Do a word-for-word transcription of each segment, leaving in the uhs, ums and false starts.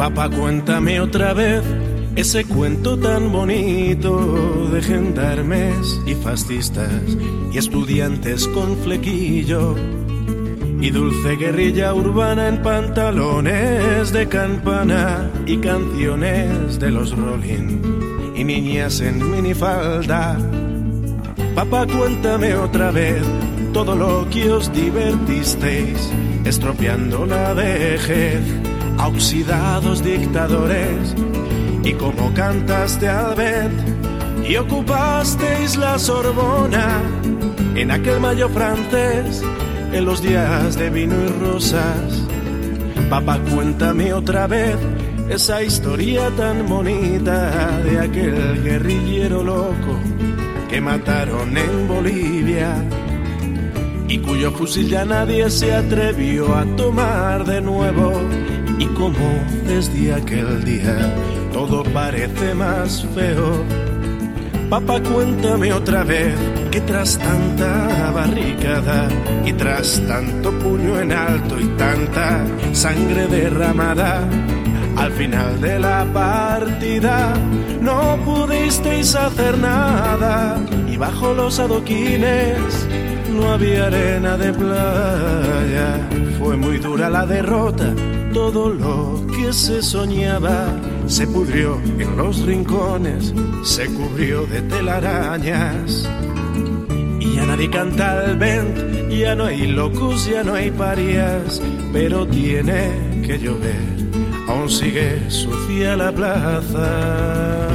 Papá, cuéntame otra vez ese cuento tan bonito de gendarmes y fascistas y estudiantes con flequillo y dulce guerrilla urbana en pantalones de campana y canciones de los Rolling y niñas en minifalda. Papá, cuéntame otra vez todo lo que os divertisteis estropeando la vejez a oxidados dictadores y cómo cantaste al vent y ocupasteis la Sorbona en aquel mayo francés en los días de vino y rosas. Papá, cuéntame otra vez esa historia tan bonita de aquel guerrillero loco que mataron en Bolivia y cuyo fusil ya nadie se atrevió a tomar de nuevo, y como desde aquel día todo parece más feo. Papá, cuéntame otra vez que tras tanta barricada y tras tanto puño en alto y tanta sangre derramada, al final de la partida no pudisteis hacer nada y bajo los adoquines no había arena de playa. Fue muy dura la derrota, todo lo que se soñaba se pudrió en los rincones, se cubrió de telarañas. Y ya nadie canta al vent, ya no hay locos, ya no hay parias, pero tiene que llover, aún sigue sucia la plaza.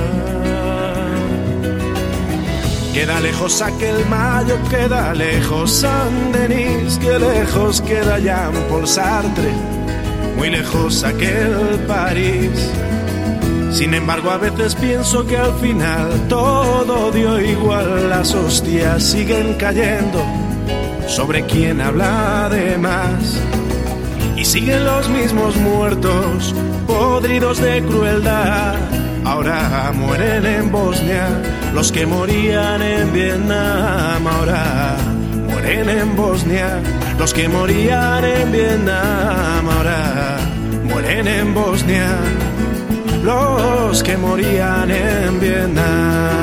Queda lejos aquel mayo, queda lejos Saint-Denis, que lejos queda Jean-Paul Sartre, muy lejos aquel París. Sin embargo, a veces pienso que al final todo dio igual, las hostias siguen cayendo sobre quien habla de más. Y siguen los mismos muertos, podridos de crueldad. Ahora mueren en Bosnia los que morían en Vietnam. Ahora mueren en Bosnia los que morían en Vietnam. Ahora mueren en Bosnia los que morían en Vietnam.